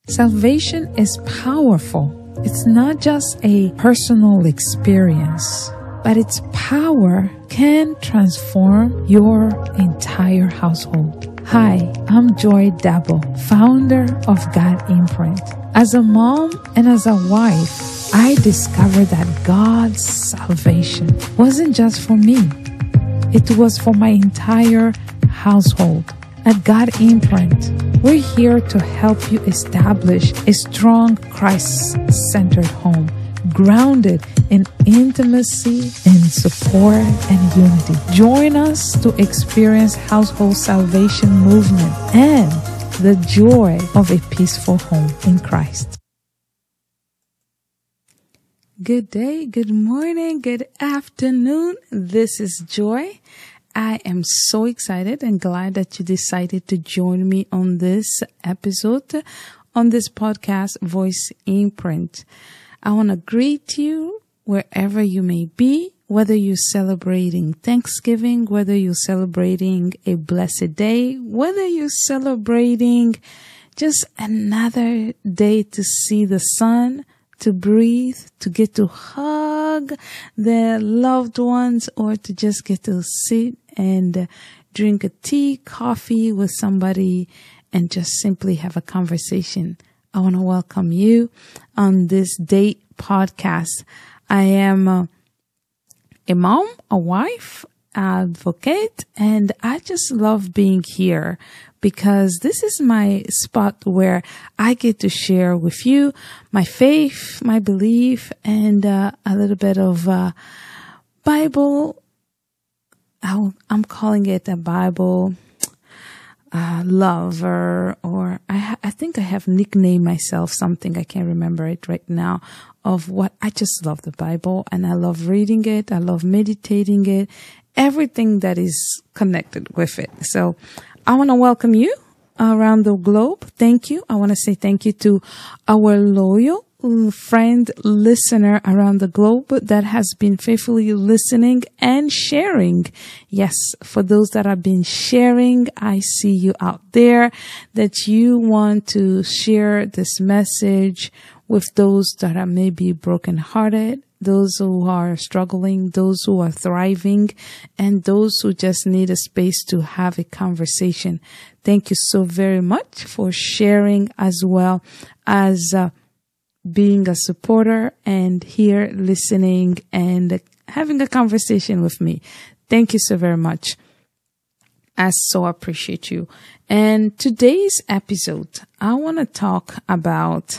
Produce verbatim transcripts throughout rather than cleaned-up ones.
Salvation is powerful. It's not just a personal experience, but its power can transform your entire household. Hi, I'm Joy Dabo, founder of God Imprint. As a mom and as a wife, I discovered that God's salvation wasn't just for me. It was for my entire household. At God Imprint, we're here to help you establish a strong Christ-centered home, grounded in intimacy and support and unity. Join us to experience household salvation movement and the joy of a peaceful home in Christ. Good day, good morning, good afternoon. This is Joy. I am so excited and glad that you decided to join me on this episode, on this podcast, Voice Imprint. I want to greet you wherever you may be, whether you're celebrating Thanksgiving, whether you're celebrating a blessed day, whether you're celebrating just another day to see the sun, to breathe, to get to hug their loved ones, or to just get to sit and uh, drink a tea, coffee with somebody and just simply have a conversation. I want to welcome you on this date podcast. I am uh, a mom, a wife, advocate, and I just love being here because this is my spot where I get to share with you my faith, my belief, and uh, a little bit of uh, Bible. I'm calling it a Bible uh, lover, or I, ha- I think I have nicknamed myself something. I can't remember it right now, of what I just love the Bible, and I love reading it. I love meditating it, everything that is connected with it. So I want to welcome you around the globe. Thank you. I want to say thank you to our loyal friend, listener around the globe that has been faithfully listening and sharing. Yes, for those that have been sharing, I see you out there, that you want to share this message with those that are maybe brokenhearted, those who are struggling, those who are thriving, and those who just need a space to have a conversation. Thank you so very much for sharing, as well as uh, being a supporter and here listening and having a conversation with me. Thank you so very much. I so appreciate you. And today's episode, I want to talk about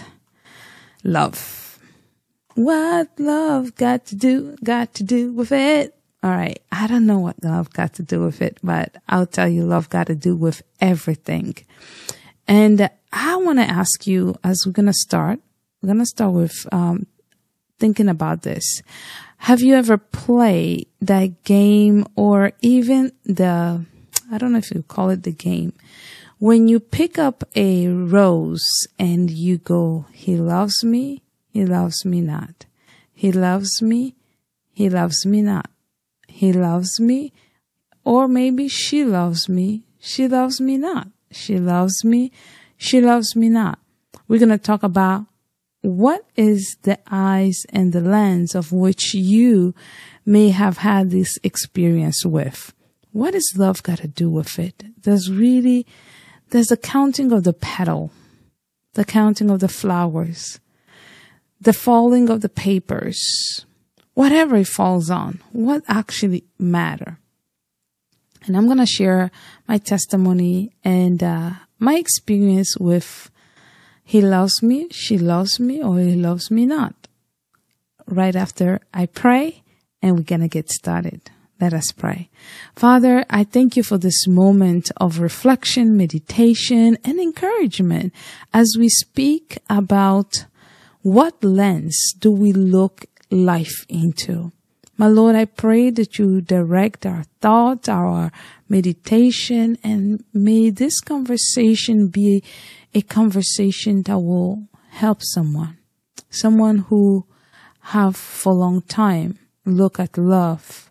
love. What love got to do, got to do with it? All right. I don't know what love got to do with it, but I'll tell you, love got to do with everything. And I want to ask you, as we're going to start, we're going to start with um, thinking about this. Have you ever played that game, or even the, I don't know if you call it the game, when you pick up a rose and you go, he loves me, he loves me not. He loves me, he loves me not. He loves me, or maybe she loves me, she loves me not. She loves me, she loves me not. We're going to talk about what is the eyes and the lens of which you may have had this experience with. What does love got to do with it? There's really, there's a counting of the petal, the counting of the flowers, the falling of the papers, whatever it falls on, what actually matter. And I'm going to share my testimony and uh, my experience with he loves me, she loves me, or he loves me not. Right after I pray, and we're going to get started. Let us pray. Father, I thank you for this moment of reflection, meditation, and encouragement as we speak about what lens do we look life into. My Lord, I pray that you direct our thoughts, our meditation, and may this conversation be a conversation that will help someone, someone who have for a long time look at love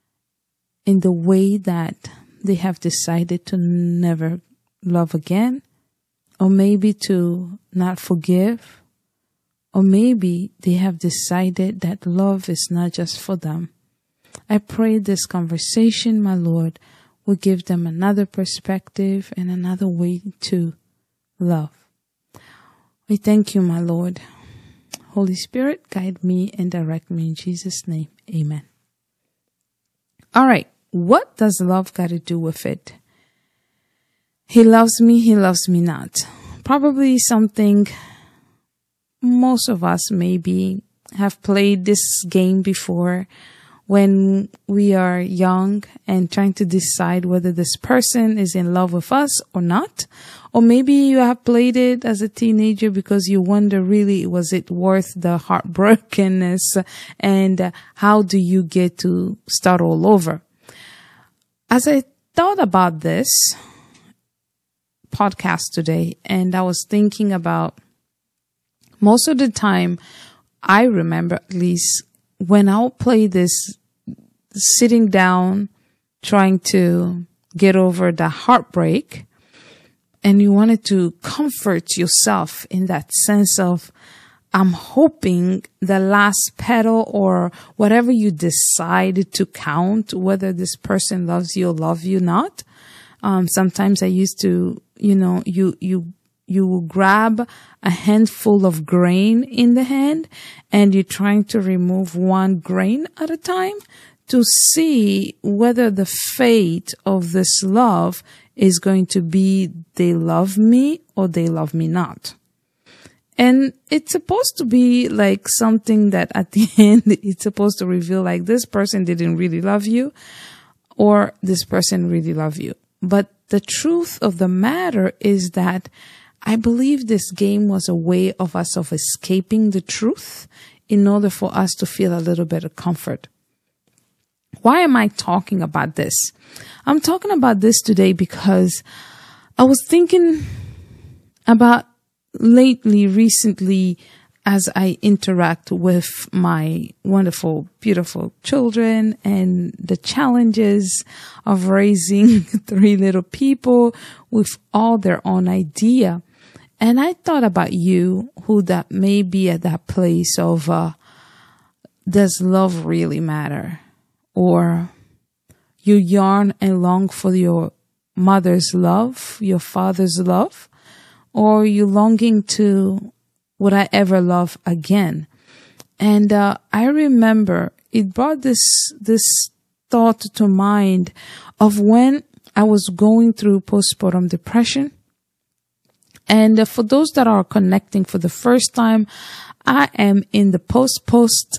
in the way that they have decided to never love again, or maybe to not forgive, or maybe they have decided that love is not just for them. I pray this conversation, my Lord, will give them another perspective and another way to love. We thank you, my Lord. Holy Spirit, guide me and direct me in Jesus' name. Amen. All right. What does love got to do with it? He loves me, he loves me not. Probably something most of us maybe have played this game before when we are young and trying to decide whether this person is in love with us or not. Or maybe you have played it as a teenager because you wonder, really, was it worth the heartbrokenness? And uh, how do you get to start all over? As I thought about this podcast today, and I was thinking about most of the time, I remember at least when I'll play this, sitting down, trying to get over the heartbreak, and you wanted to comfort yourself in that sense of, I'm hoping the last petal or whatever you decide to count, whether this person loves you or love you not. Um, sometimes I used to, you know, you, you, you will grab a handful of grain in the hand and you're trying to remove one grain at a time to see whether the fate of this love is going to be they love me or they love me not. And it's supposed to be like something that at the end, it's supposed to reveal like this person didn't really love you or this person really love you. But the truth of the matter is that I believe this game was a way of us of escaping the truth in order for us to feel a little bit of comfort. Why am I talking about this? I'm talking about this today because I was thinking about lately, recently, as I interact with my wonderful, beautiful children and the challenges of raising three little people with all their own idea. And I thought about you who that may be at that place of, uh, does love really matter? Or you yearn and long for your mother's love, your father's love, or you longing to, would I ever love again? And uh, I remember it brought this this thought to mind of when I was going through postpartum depression. And uh, for those that are connecting for the first time, I am in the post post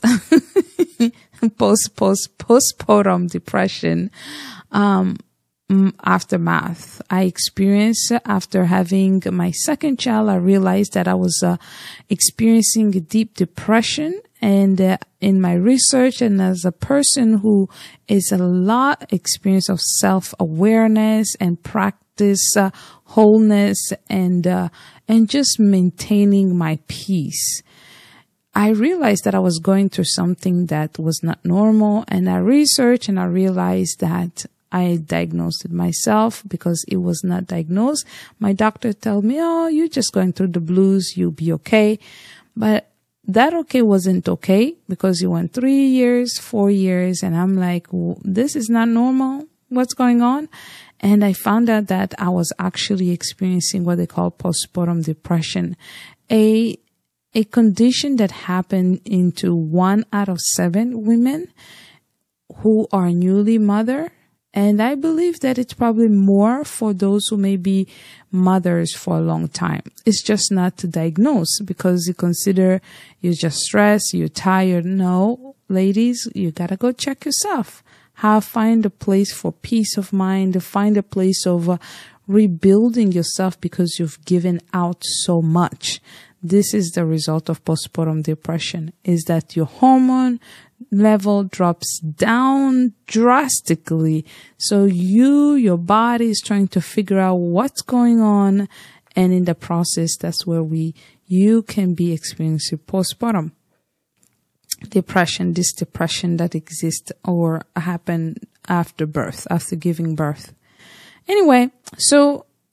post post postpartum depression um aftermath I experienced after having my second child. I realized that I was uh, experiencing a deep depression, and uh, in my research and as a person who is a lot experience of self-awareness and practice uh, wholeness and uh, and just maintaining my peace, I realized that I was going through something that was not normal, and I researched and I realized that I diagnosed it myself because it was not diagnosed. My doctor told me, oh, you're just going through the blues. You'll be okay. But that okay wasn't okay because you went three years, four years. And I'm like, this is not normal. What's going on? And I found out that I was actually experiencing what they call postpartum depression, a a condition that happened into one out of seven women who are newly mother. And I believe that it's probably more for those who may be mothers for a long time. It's just not to diagnose because you consider you're just stressed, you're tired. No, ladies, you gotta go check yourself. Have, find a place for peace of mind, find a place of uh, rebuilding yourself because you've given out so much. This is the result of postpartum depression, is that your hormone level drops down drastically. So you, your body is trying to figure out what's going on. And in the process, that's where we, you can be experiencing postpartum depression, this depression that exists or happen after birth, after giving birth. Anyway, so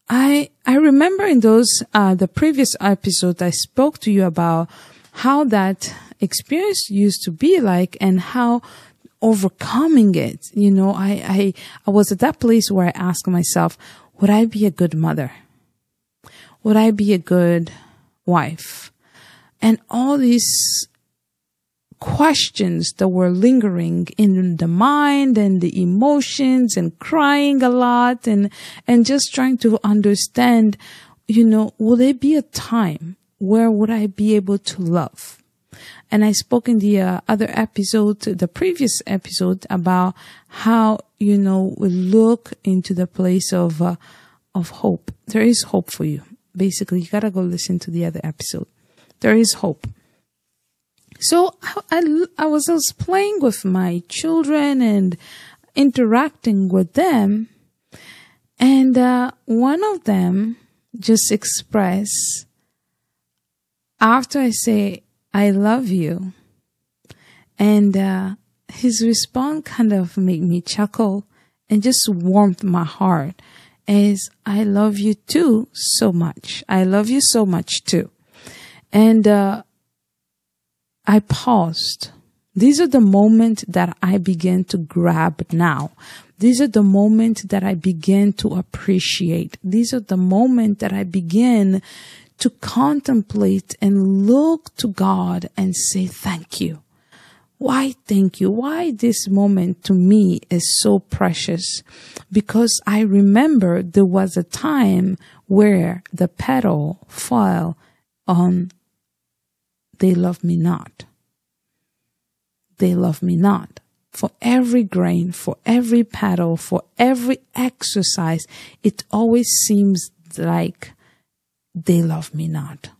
I, I remember in those, uh, the previous episode, I spoke to you about how that experience used to be like and how overcoming it. You know, I, I, I was at that place where I asked myself, would I be a good mother? Would I be a good wife? And all these questions that were lingering in the mind and the emotions and crying a lot and, and just trying to understand, you know, will there be a time where would I be able to love? And I spoke in the uh, other episode, the previous episode, about how, you know, we look into the place of, uh, of hope. There is hope for you. Basically, you gotta go listen to the other episode. There is hope. So I, I, I was, I was playing with my children and interacting with them. And uh, one of them just expressed, after I say, I love you. And uh, his response kind of made me chuckle and just warmed my heart. Is, I love you too so much. I love you so much too. And uh I paused. These are the moments that I begin to grab now. These are the moments that I begin to appreciate. These are the moments that I begin to contemplate and look to God and say, thank you. Why thank you? Why this moment to me is so precious? Because I remember there was a time where the petal fell on they love me not. They love me not. For every grain, for every petal, for every exercise, it always seems like they love me not.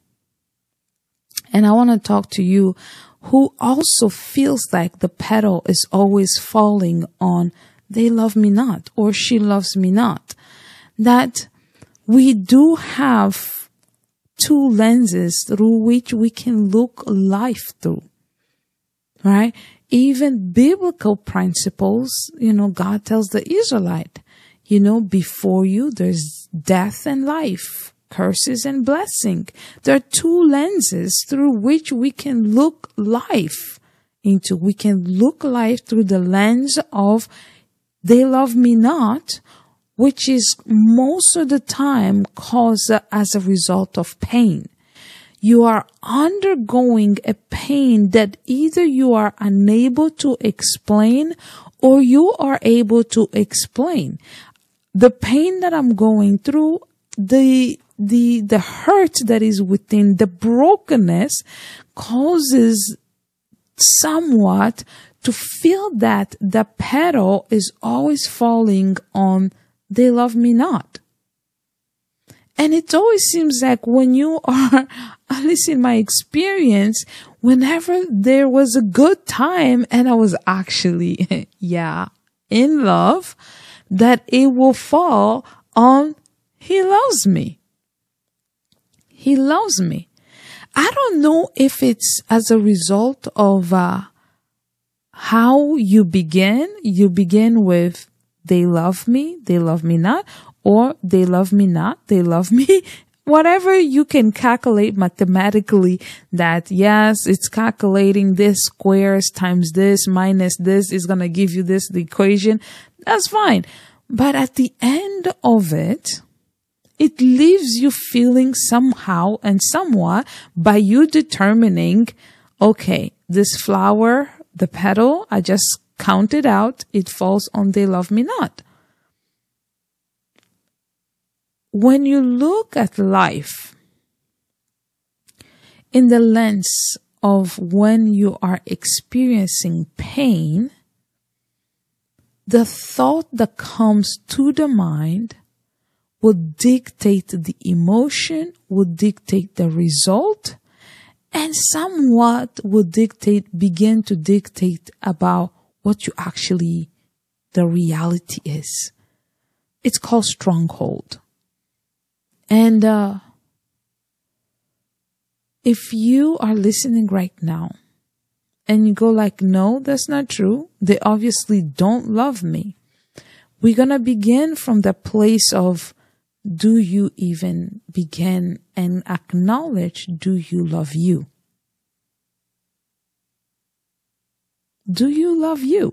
And I want to talk to you who also feels like the petal is always falling on they love me not or she loves me not. That we do have two lenses through which we can look life through, right? Even biblical principles, you know, God tells the Israelite, you know, before you, there's death and life, curses and blessing. There are two lenses through which we can look life into. We can look life through the lens of they love me not, which is most of the time caused as a result of pain. You are undergoing a pain that either you are unable to explain or you are able to explain. The pain that I'm going through, the, the, the hurt that is within, the brokenness causes somewhat to feel that the petal is always falling on they love me not. And it always seems like when you are, at least in my experience, whenever there was a good time and I was actually, yeah, in love, that it will fall on he loves me. He loves me. I don't know if it's as a result of uh, how you begin. You begin with they love me, they love me not, or they love me not, they love me. Whatever you can calculate mathematically that, yes, it's calculating this squares times this minus this is going to give you this, the equation. That's fine. But at the end of it, it leaves you feeling somehow and somewhat by you determining, okay, this flower, the petal, I just counted out, it falls on they love me not. When you look at life in the lens of when you are experiencing pain, the thought that comes to the mind will dictate the emotion, will dictate the result, and somewhat will dictate, begin to dictate about what you actually, the reality is. It's called stronghold. And uh, if you are listening right now and you go like, no, that's not true. They obviously don't love me. We're going to begin from the place of do you even begin and acknowledge, do you love you? Do you love you?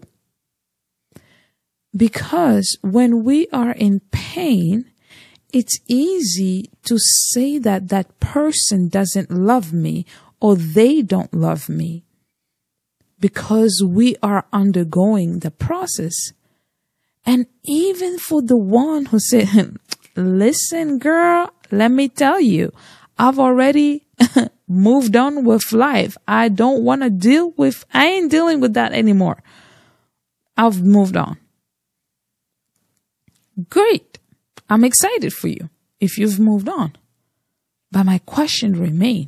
Because when we are in pain, it's easy to say that that person doesn't love me or they don't love me because we are undergoing the process. And even for the one who said, listen, girl, let me tell you, I've already moved on with life. I don't want to deal with, I ain't dealing with that anymore. I've moved on. Great. I'm excited for you if you've moved on. But my question remains,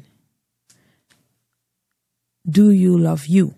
do you love you?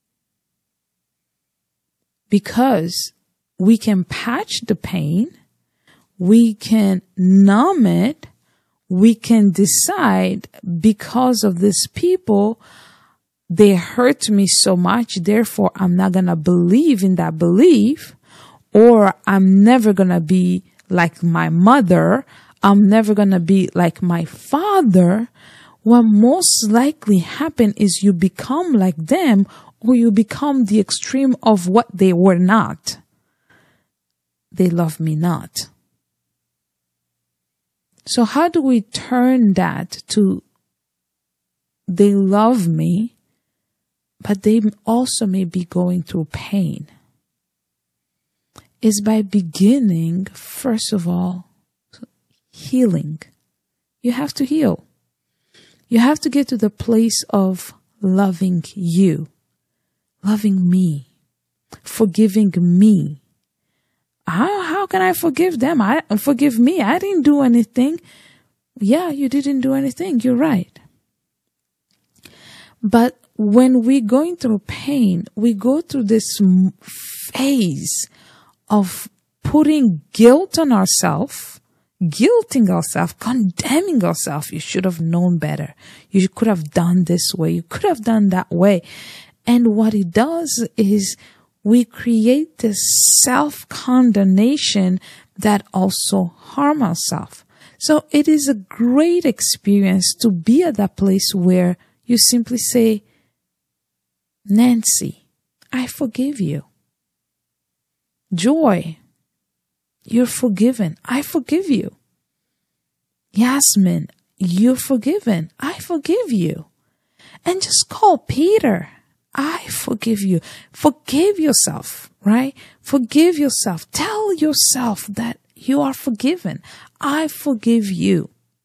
Because we can patch the pain, we can numb it, we can decide because of these people, they hurt me so much, therefore I'm not going to believe in that belief, or I'm never going to be like my mother, I'm never going to be like my father. What most likely happen is you become like them, or you become the extreme of what they were not. They love me not. So how do we turn that to they love me, but they also may be going through pain? Is by beginning, first of all, healing. You have to heal. You have to get to the place of loving you, loving me, forgiving me. How, how can I forgive them? I forgive me. I didn't do anything. Yeah, you didn't do anything. You're right. But when we're going through pain, we go through this phase of putting guilt on ourselves, guilting ourselves, condemning ourselves. You should have known better. You could have done this way. You could have done that way. And what it does is we create this self-condemnation that also harm ourselves. So it is a great experience to be at that place where you simply say, Nancy, I forgive you. Joy, you're forgiven. I forgive you. Yasmin, you're forgiven. I forgive you. And just call Peter. I forgive you. Forgive yourself, right? Forgive yourself. Tell yourself that you are forgiven. I forgive you.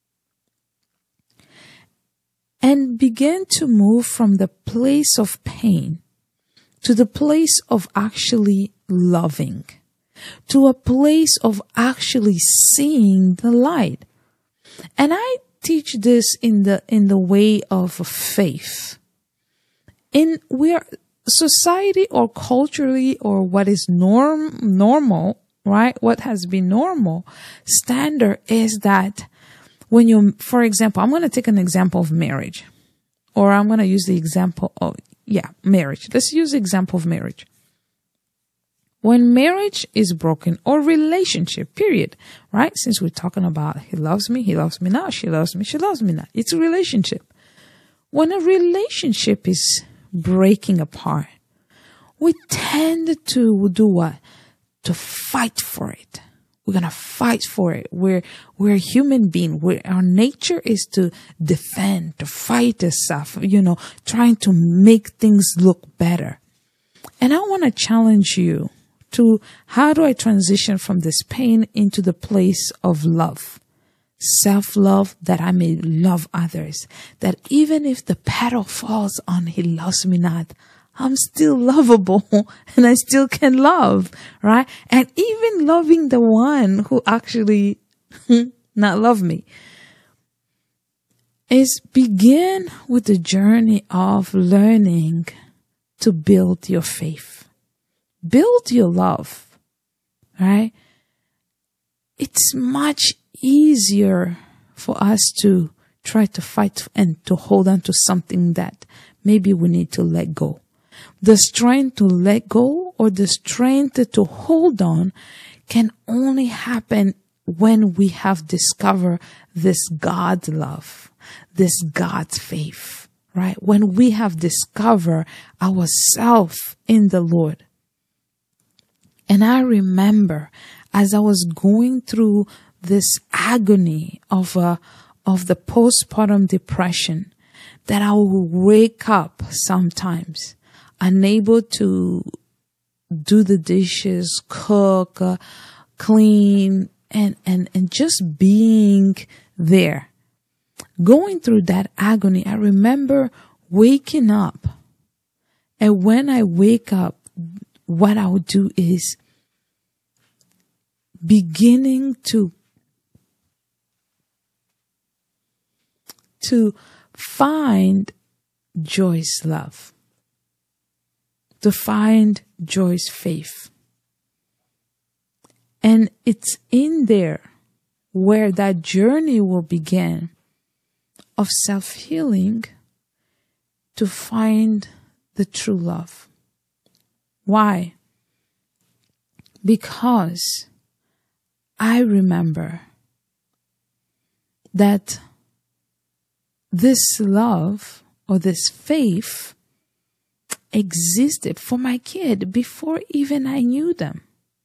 And begin to move from the place of pain to the place of actually loving, to a place of actually seeing the light. And I teach this in the in the way of faith. In where society or culturally or what is norm normal, right? What has been normal standard is that when you, for example, I'm going to take an example of marriage, or I'm going to use the example of yeah, marriage. Let's use the example of marriage. When marriage is broken, or relationship, period, right? Since we're talking about he loves me, he loves me not, she loves me, she loves me not. It's a relationship. When a relationship is breaking apart, we tend to do what? To fight for it. We're going to fight for it. We're, we're a human being. We're, our nature is to defend, to fight stuff, you know, trying to make things look better. And I want to challenge you to how do I transition from this pain into the place of love? Self-love, that I may love others. That even if the petal falls on he loves me not, I'm still lovable and I still can love, right? And even loving the one who actually not love me. Is begin with the journey of learning to build your faith. Build your love, right? It's much easier for us to try to fight and to hold on to something that maybe we need to let go. The strength to let go or the strength to hold on can only happen when we have discovered this God love, this God's faith, right? When we have discovered ourselves in the Lord. And I remember as I was going through this agony of uh, of the postpartum depression, that I would wake up sometimes unable to do the dishes, cook, uh, clean, and, and, and just being there. Going through that agony, I remember waking up. And when I wake up, what I would do is beginning to to find Joy's love, to find Joy's faith. And it's in there where that journey will begin of self-healing to find the true love. Why? Because I remember that this love or this faith existed for my kid before even I knew them.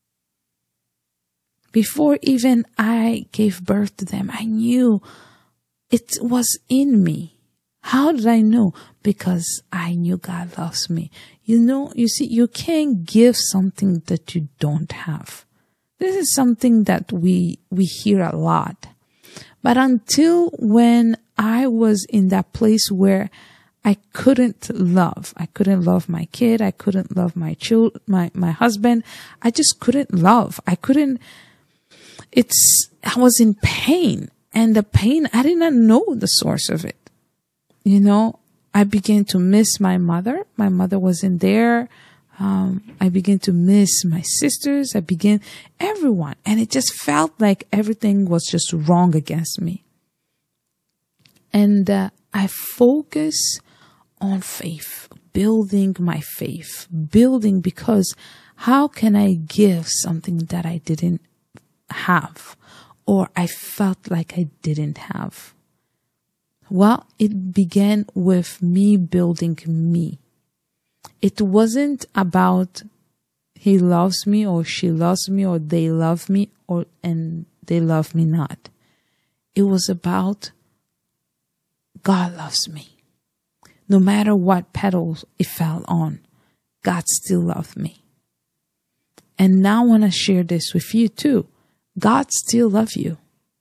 Before even I gave birth to them, I knew it was in me. How did I know? Because I knew God loves me. You know, you see, you can't give something that you don't have. This is something that we, we hear a lot. But until when I was in that place where I couldn't love, I couldn't love my kid, I couldn't love my child, my, my husband, I just couldn't love. I couldn't, it's, I was in pain, and the pain, I did not know the source of it. You know, I began to miss my mother. My mother wasn't there. Um, I began to miss my sisters. I began everyone. And it just felt like everything was just wrong against me. And uh, I focus on faith, building my faith, building, because how can I give something that I didn't have, or I felt like I didn't have? Well, it began with me building me. It wasn't about he loves me or she loves me or they love me or and they love me not. It was about God loves me. No matter what petals it fell on, God still loved me. And now I want to share this with you too. God still loves you.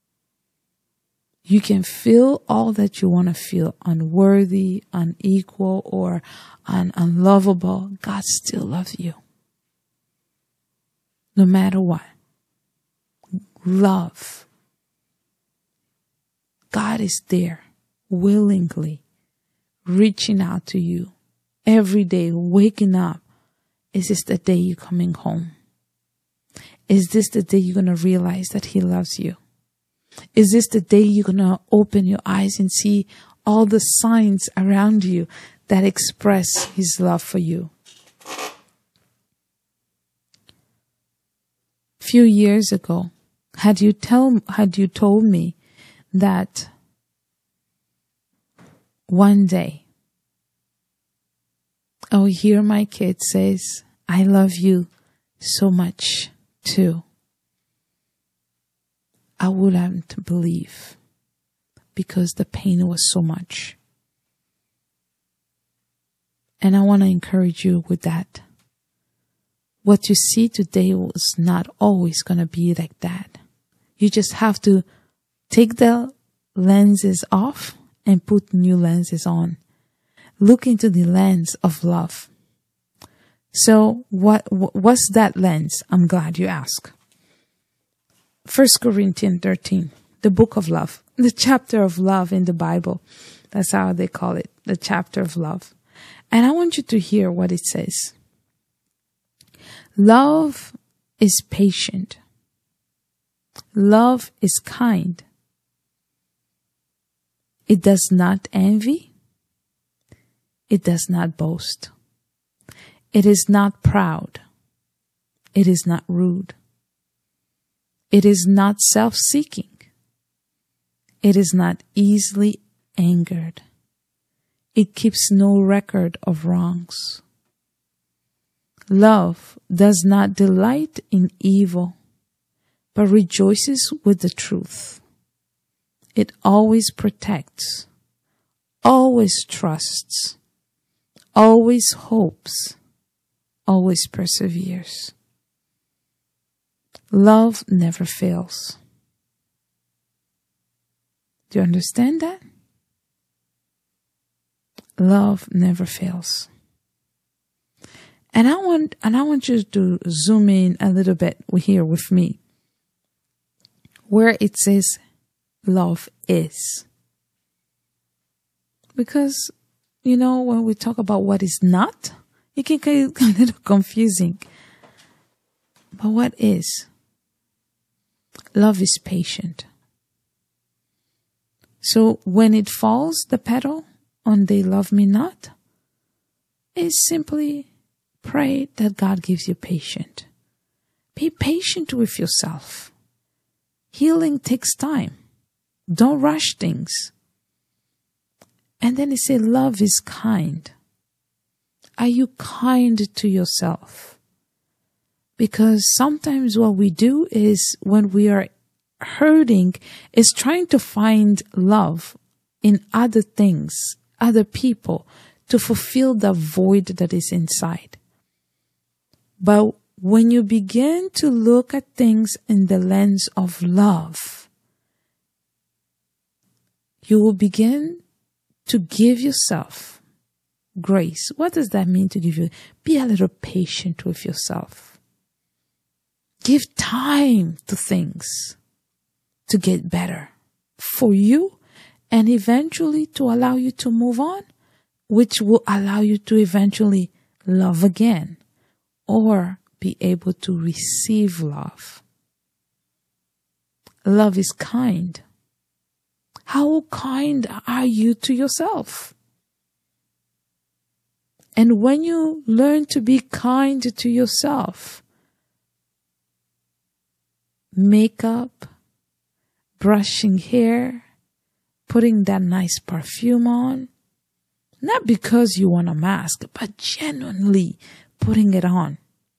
You can feel all that you want to feel, unworthy, unequal, or un- unlovable. God still loves you. No matter what. Love. God is there, willingly, reaching out to you every day, waking up. Is this the day you're coming home? Is this the day you're going to realize that He loves you? Is this the day you're going to open your eyes and see all the signs around you that express His love for you? A few years ago, had you tell had you told me that one day I would hear my kid says, "I love you so much too," I wouldn't believe, because the pain was so much. And I want to encourage you with that. What you see today was not always going to be like that. You just have to take the lenses off and put new lenses on. Look into the lens of love. So what what's that lens? I'm glad you asked. First Corinthians thirteen, the book of love, the chapter of love in the Bible. That's how they call it, the chapter of love. And I want you to hear what it says. Love is patient. Love is kind. It does not envy. It does not boast. It is not proud. It is not rude. It is not self-seeking. It is not easily angered. It keeps no record of wrongs. Love does not delight in evil, but rejoices with the truth. It always protects, always trusts, always hopes, always perseveres. Love never fails. Do you understand that? Love never fails. And I want and I want you to zoom in a little bit here with me, where it says love is. Because, you know, when we talk about what is not, it can get a little confusing. But what is? Love is patient. So when it falls, the petal on they love me not, is simply pray that God gives you patience. Be patient with yourself. Healing takes time. Don't rush things. And then it says love is kind. Are you kind to yourself? Because sometimes what we do is when we are hurting is trying to find love in other things, other people, to fulfill the void that is inside. But when you begin to look at things in the lens of love, you will begin to give yourself grace. What does that mean to give you? Be a little patient with yourself. Give time to things to get better for you and eventually to allow you to move on, which will allow you to eventually love again or be able to receive love. Love is kind. How kind are you to yourself? And when you learn to be kind to yourself, makeup, brushing hair, putting that nice perfume on, not because you want a mask, but genuinely putting it on.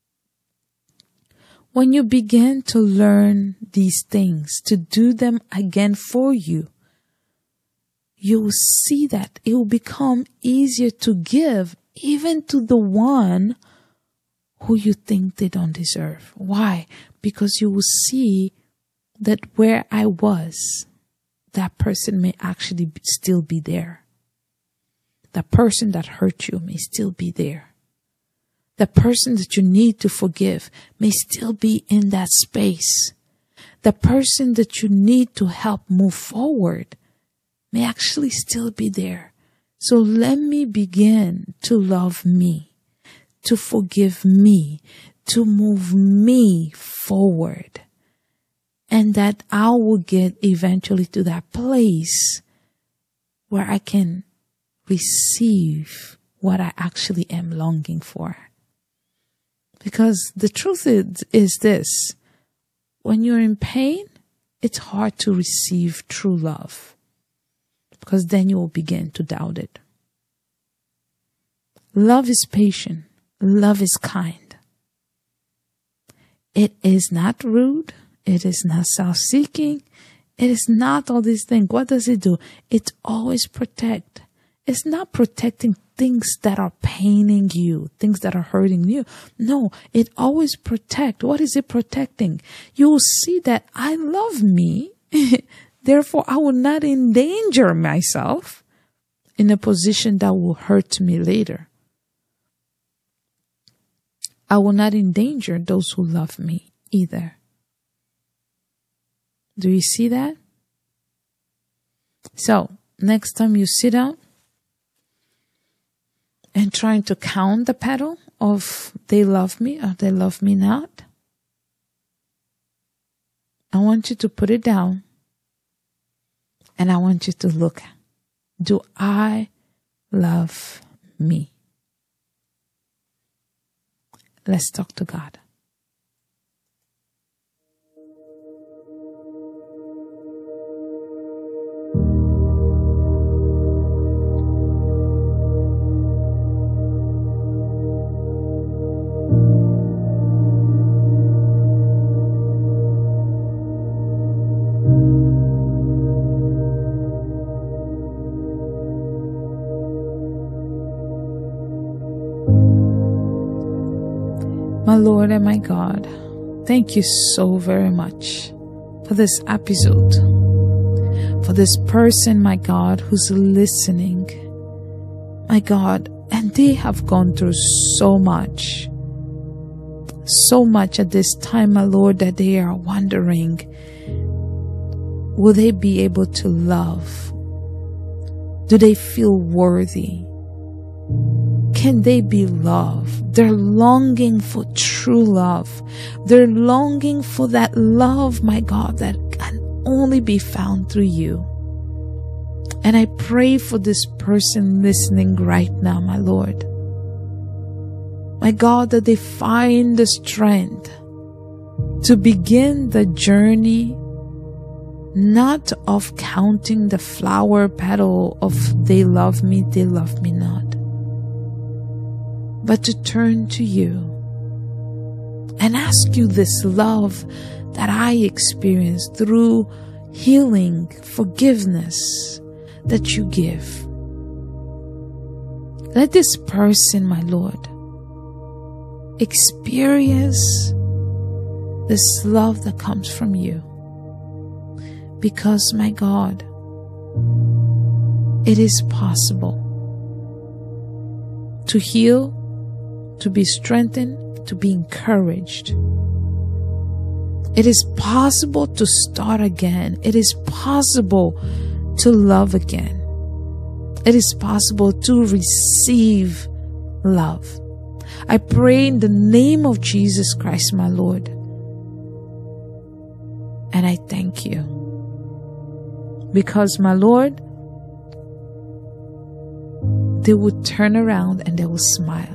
When you begin to learn these things, to do them again for you, you will see that it will become easier to give even to the one who you think they don't deserve. Why? Because you will see that where I was, that person may actually be, still be there. The person that hurt you may still be there. The person that you need to forgive may still be in that space. The person that you need to help move forward may actually still be there. So let me begin to love me, to forgive me, to move me forward. And that I will get eventually to that place where I can receive what I actually am longing for. Because the truth is, is this, when you're in pain, it's hard to receive true love. Because then you will begin to doubt it. Love is patient. Love is kind. It is not rude. It is not self-seeking. It is not all these things. What does it do? It always protects. It's not protecting things that are paining you, things that are hurting you. No, it always protects. What is it protecting? You will see that I love me. Therefore, I will not endanger myself in a position that will hurt me later. I will not endanger those who love me either. Do you see that? So, next time you sit down and trying to count the petal of they love me or they love me not, I want you to put it down and I want you to look. Do I love me? Let's talk to God. My Lord and my God, thank you so very much for this episode, for this person, my God, who's listening, my God, and they have gone through so much, so much at this time, my Lord, that they are wondering, will they be able to love? Do they feel worthy? Can they be loved? They're longing for true love. They're longing for that love, my God, that can only be found through you. And I pray for this person listening right now, my Lord. My God, that they find the strength to begin the journey, not of counting the flower petal of they love me, they love me not, but to turn to you and ask you this love that I experienced through healing, forgiveness that you give. Let this person, my Lord, experience this love that comes from you. Because, my God, it is possible to heal, to be strengthened, to be encouraged. It is possible to start again. It is possible to love again. It is possible to receive love. I pray in the name of Jesus Christ, my Lord. And I thank you. Because, my Lord, they will turn around and they will smile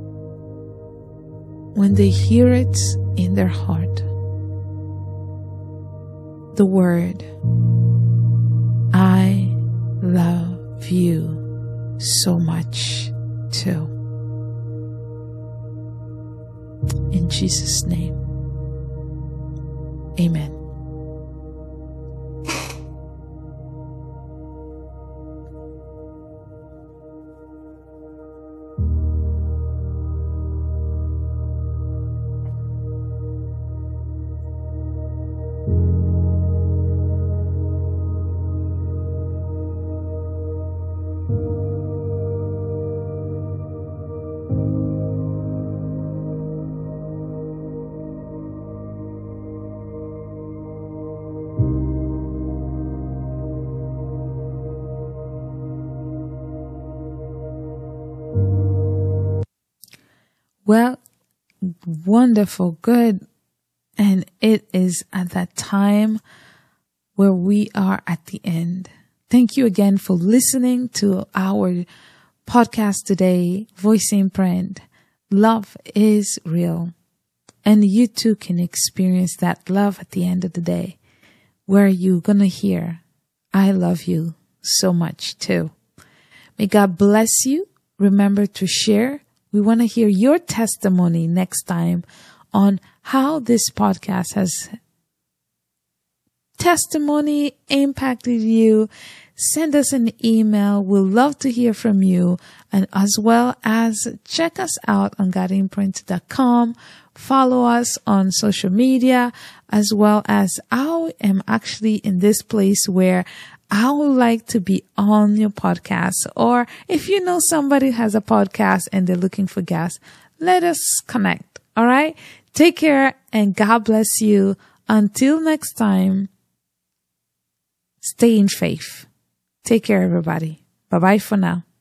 when they hear it in their heart. The word, I love you so much too. In Jesus' name, amen. Well, wonderful, good. And it is at that time where we are at the end. Thank you again for listening to our podcast today, Voicing Friend. Love is real. And you too can experience that love at the end of the day, where you're going to hear, I love you so much too. May God bless you. Remember to share. We want to hear your testimony next time on how this podcast has testimony impacted you. Send us an email. We'll love to hear from you. And as well as check us out on God Imprint dot com. Follow us on social media, as well as I am actually in this place where I would like to be on your podcast. Or if you know somebody who has a podcast and they're looking for guests, let us connect. All right. Take care and God bless you. Until next time, stay in faith. Take care, everybody. Bye bye for now.